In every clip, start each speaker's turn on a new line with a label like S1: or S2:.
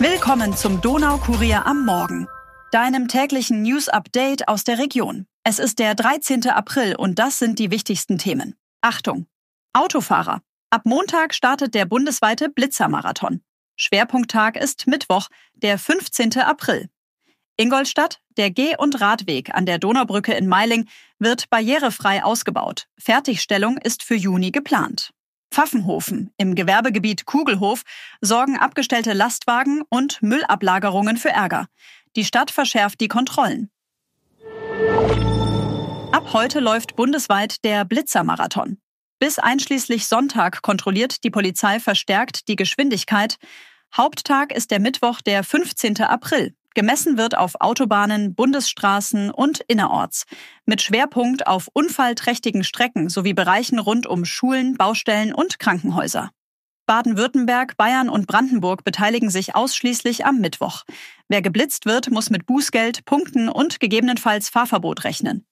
S1: Willkommen zum Donaukurier am Morgen, deinem täglichen News-Update aus der Region. Es ist der 13. April und das sind die wichtigsten Themen. Achtung! Autofahrer. Ab Montag startet der bundesweite Blitzermarathon. Schwerpunkttag ist Mittwoch, der 15. April. Ingolstadt, der Geh- und Radweg an der Donaubrücke in Meiling wird barrierefrei ausgebaut. Fertigstellung ist für Juni geplant. Pfaffenhofen, im Gewerbegebiet Kugelhof, sorgen abgestellte Lastwagen und Müllablagerungen für Ärger. Die Stadt verschärft die Kontrollen. Ab heute läuft bundesweit der Blitzermarathon. Bis einschließlich Sonntag kontrolliert die Polizei verstärkt die Geschwindigkeit. Haupttag ist der Mittwoch, der 15. April. Gemessen wird auf Autobahnen, Bundesstraßen und innerorts. Mit Schwerpunkt auf unfallträchtigen Strecken sowie Bereichen rund um Schulen, Baustellen und Krankenhäuser. Baden-Württemberg, Bayern und Brandenburg beteiligen sich ausschließlich am Mittwoch. Wer geblitzt wird, muss mit Bußgeld, Punkten und gegebenenfalls Fahrverbot rechnen.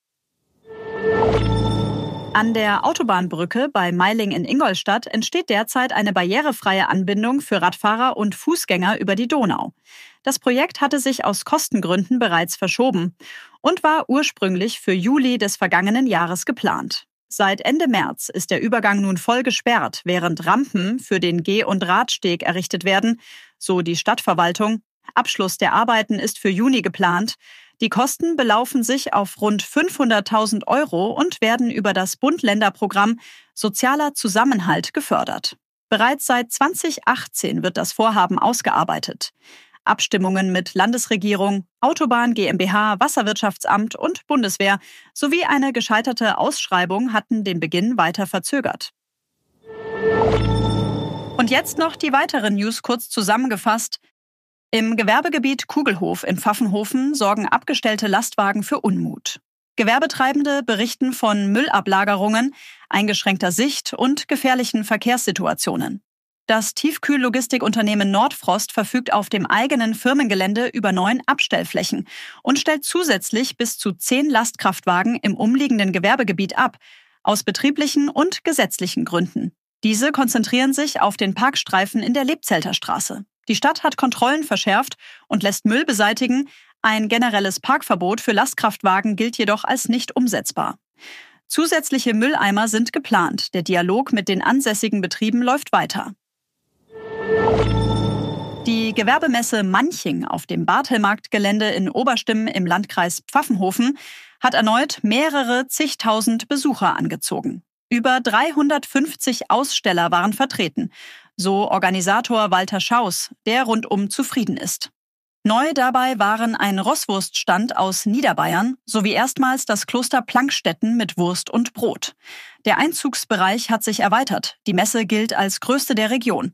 S1: An der Autobahnbrücke bei Meiling in Ingolstadt entsteht derzeit eine barrierefreie Anbindung für Radfahrer und Fußgänger über die Donau. Das Projekt hatte sich aus Kostengründen bereits verschoben und war ursprünglich für Juli des vergangenen Jahres geplant. Seit Ende März ist der Übergang nun voll gesperrt, während Rampen für den Geh- und Radsteg errichtet werden, so die Stadtverwaltung. Abschluss der Arbeiten ist für Juni geplant. Die Kosten belaufen sich auf rund 500.000 € und werden über das Bund-Länder-Programm Sozialer Zusammenhalt gefördert. Bereits seit 2018 wird das Vorhaben ausgearbeitet. Abstimmungen mit Landesregierung, Autobahn GmbH, Wasserwirtschaftsamt und Bundeswehr sowie eine gescheiterte Ausschreibung hatten den Beginn weiter verzögert. Und jetzt noch die weiteren News kurz zusammengefasst. Im Gewerbegebiet Kugelhof in Pfaffenhofen sorgen abgestellte Lastwagen für Unmut. Gewerbetreibende berichten von Müllablagerungen, eingeschränkter Sicht und gefährlichen Verkehrssituationen. Das Tiefkühllogistikunternehmen Nordfrost verfügt auf dem eigenen Firmengelände über 9 Abstellflächen und stellt zusätzlich bis zu 10 Lastkraftwagen im umliegenden Gewerbegebiet ab, aus betrieblichen und gesetzlichen Gründen. Diese konzentrieren sich auf den Parkstreifen in der Lebzelter Straße. Die Stadt hat Kontrollen verschärft und lässt Müll beseitigen. Ein generelles Parkverbot für Lastkraftwagen gilt jedoch als nicht umsetzbar. Zusätzliche Mülleimer sind geplant. Der Dialog mit den ansässigen Betrieben läuft weiter. Die Gewerbemesse Manching auf dem Barthelmarktgelände in Oberstimmen im Landkreis Pfaffenhofen hat erneut mehrere zigtausend Besucher angezogen. Über 350 Aussteller waren vertreten, so Organisator Walter Schaus, der rundum zufrieden ist. Neu dabei waren ein Rosswurststand aus Niederbayern sowie erstmals das Kloster Plankstetten mit Wurst und Brot. Der Einzugsbereich hat sich erweitert. Die Messe gilt als größte der Region.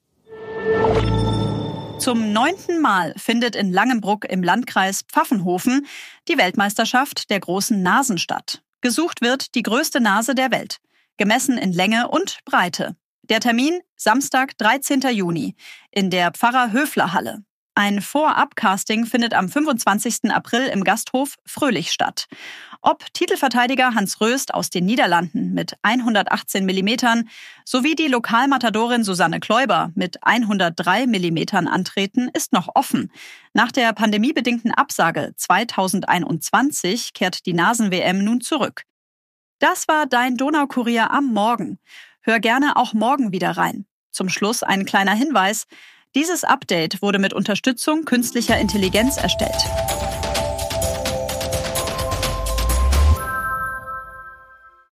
S1: Zum 9. Mal findet in Langenbruck im Landkreis Pfaffenhofen die Weltmeisterschaft der großen Nasen statt. Gesucht wird die größte Nase der Welt, gemessen in Länge und Breite. Der Termin Samstag, 13. Juni in der Pfarrer-Höfler-Halle. Ein Vorab-Casting findet am 25. April im Gasthof Fröhlich statt. Ob Titelverteidiger Hans Röst aus den Niederlanden mit 118 mm sowie die Lokalmatadorin Susanne Kläuber mit 103 mm antreten, ist noch offen. Nach der pandemiebedingten Absage 2021 kehrt die Nasen-WM nun zurück. Das war dein Donaukurier am Morgen. Hör gerne auch morgen wieder rein. Zum Schluss ein kleiner Hinweis. Dieses Update wurde mit Unterstützung künstlicher Intelligenz erstellt.